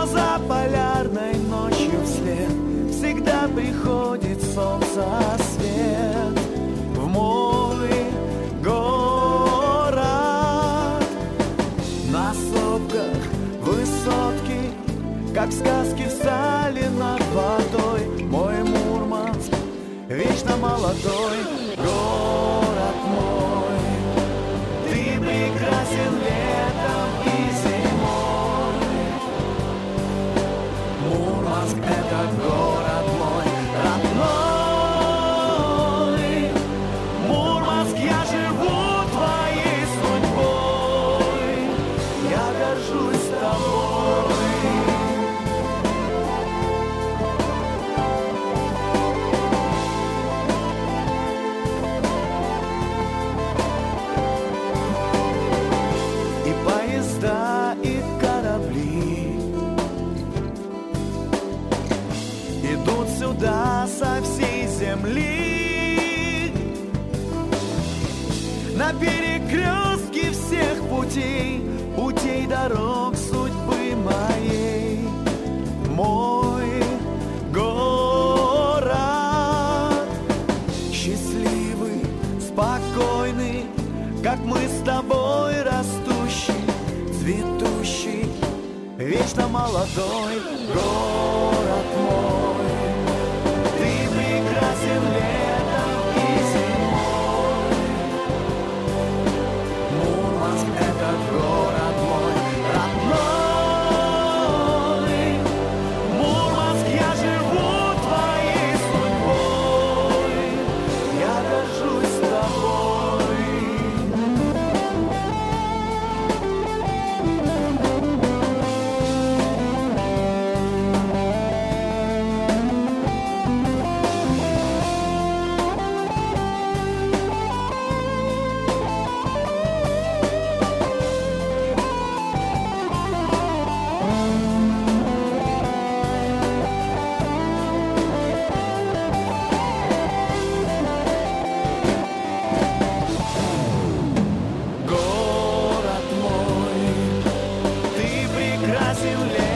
за полярной ночью вслед всегда приходит солнце свет в мой город. На сопках высотки, как в сказке, встали над водой. Мой Мурманск вечно молодой, город мой. Ты прекрасен летом и зимой. Мурманск — это город мой родной. Мурманск, я живу твоей судьбой. Я горжусь тобой. И поезда, и корабли идут сюда со всей земли. На перекрестке всех путей, путей дорог судьбы моей. Мой город счастливый, спокойный, как мы с тобой, растущий, цветущий, вечно молодой город мой. Ты прекрасен летом и зимой. Мурманск — это город мой родной. Мурманск, я живу твоей судьбой. Я горжусь тобой. Город мой, ты прекрасен летом